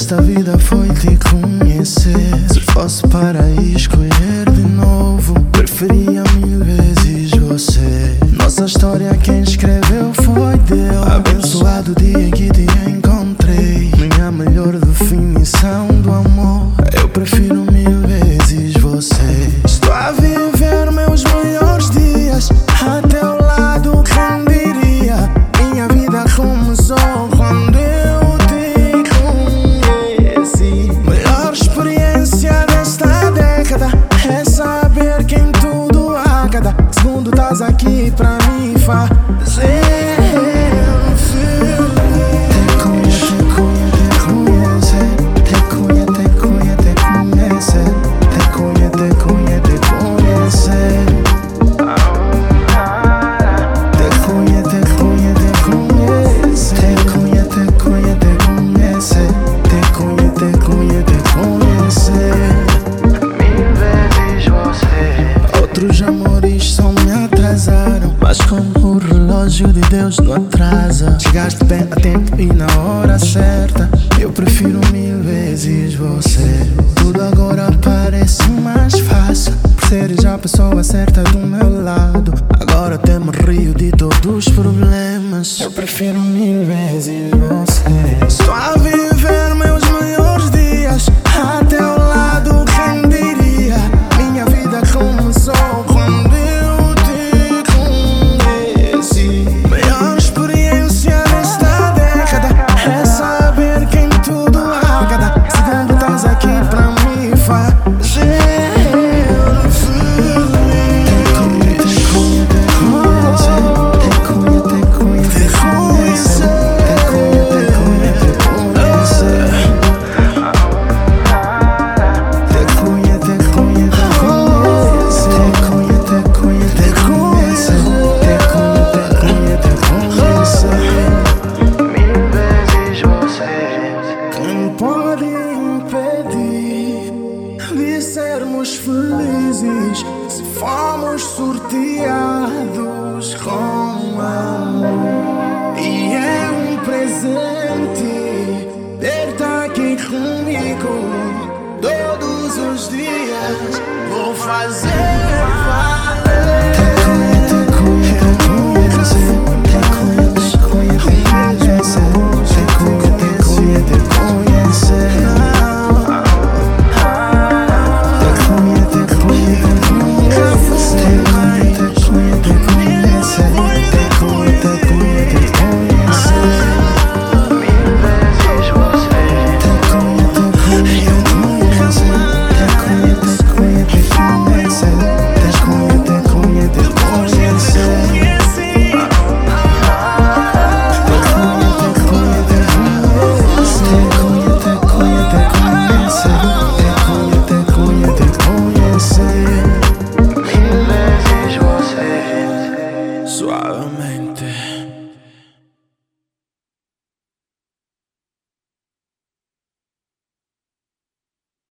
desta vida foi te conhecer. Se fosse para escolher de novo, preferia 1000 vezes você. Nossa história quem escreveu foi Deus. Abençoado o dia em que te encontrei. Minha melhor definição do amor. Eu prefiro 1000 vezes você. Estou a viver meus melhores dias a teu lado, quem diria? Minha vida começou quando eu te conheci. Melhor experiência desta década é saber que em tudo a cada segundo estás aqui pra me fazer. Outros amores só me atrasaram, mas como o relógio de Deus não atrasa. Chegaste bem a tempo e na hora certa. Eu prefiro 1000 vezes você. Tudo agora parece mais fácil por seres a pessoa certa do meu lado. Agora até me rio de todos os problemas. Eu prefiro 1000 vezes você. Estou a viver meus melhores dias a teu lado, quem diria? Minha vida começou quando eu te conheci. Melhor experiência desta década é saber que em tudo a cada segundo estás aqui pra me fazer. Pode impedir de sermos felizes se formos sorteados com amor. E é um presente ter-te aqui comigo todos os dias. Vou fazer